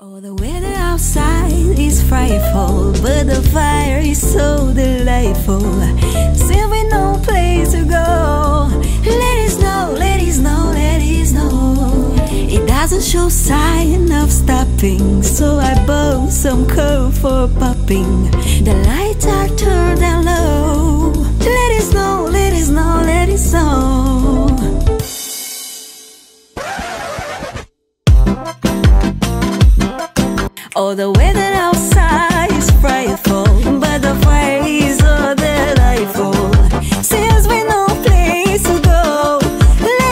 Oh, the weather outside is frightful, but the fire is so delightful. Still with no place to go. Let it snow, let it snow, let it snow. It doesn't show sign of stopping, so I bought some coal for popping. The lights are turned down low. Let it snow, let it snow, let it snow. Oh, the weather outside is frightful,